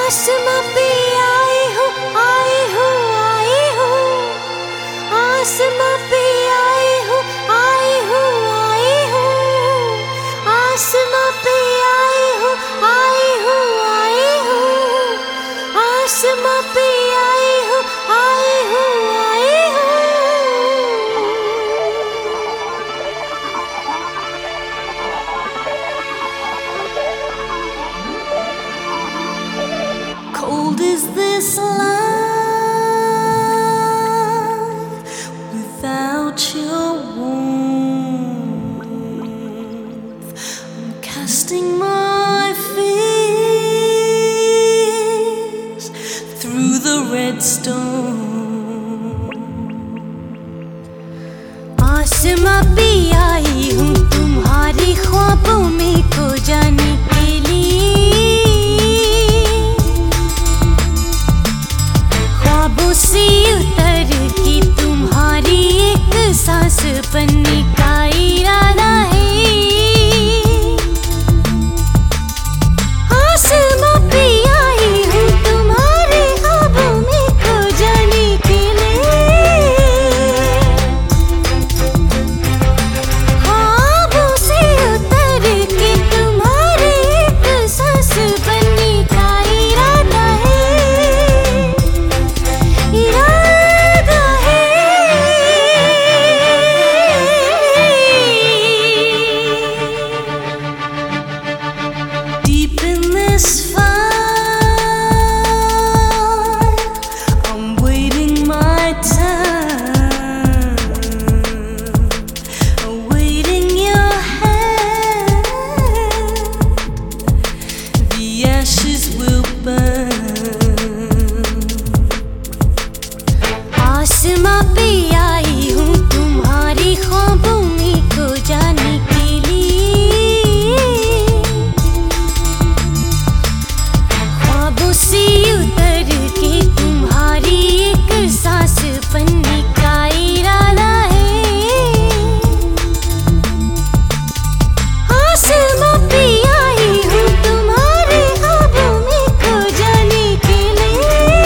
आसमां पे आई हूँ, आई हूँ, आई हूँ। आसमां पे आई हूँ, आई हूँ, आई हूँ। आसमां पे आई हूँ, आई हूँ, आई हूँ। आसमां पे आई हूँ, आई हूँ, आई हूँ। Cold is this life without your warmth. I'm casting my fears through the red stone. आसमां पे आई हूँ तुम्हारे ख्वाबों में खो जाने के लिए। से उतर के तुम्हारी एक सांस बनने का इरादा है। आसमां पे आई हूँ तुम्हारे ख्वाबों में खो जाने के लिए। ख्वाबों से उतर के तुम्हारी एक सांस बनने का इरादा है। Deep in this fire, I'm waiting my time, awaiting your hand. The ashes will burn. आसमां पे आई हूँ तुम्हारे ख्वाबों में खो जाने के लिए। ख्वाबों से उतर के तुम्हारी एक सांस बनने का इरादा है। आसमां पे आई हूँ तुम्हारे ख्वाबों में खो जाने के लिए।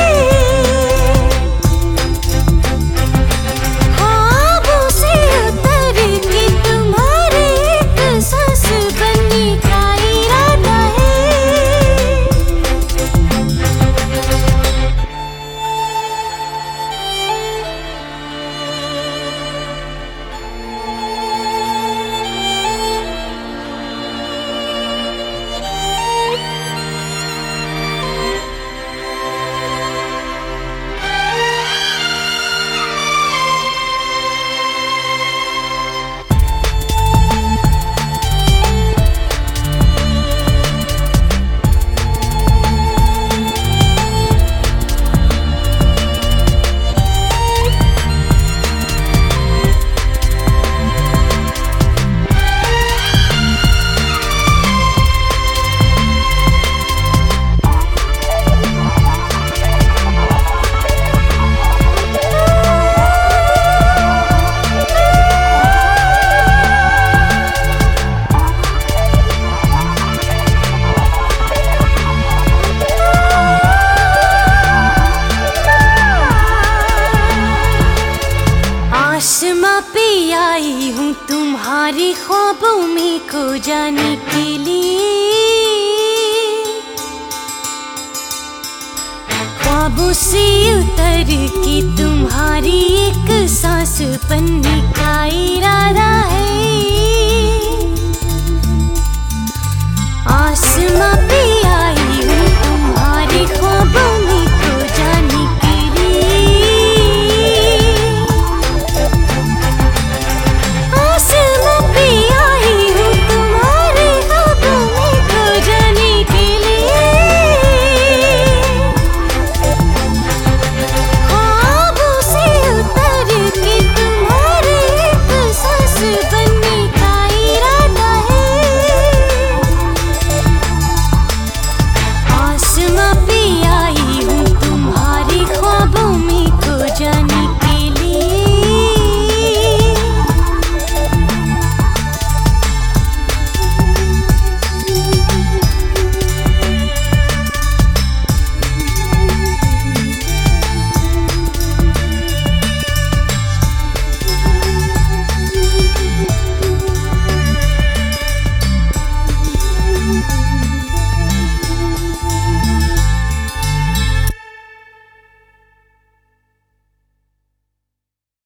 आसमां पे आई हूँ तुम्हारे ख्वाबों में खो जाने के लिए। ख्वाबों से उतर के तुम्हारी एक सांस बनने का इरादा है।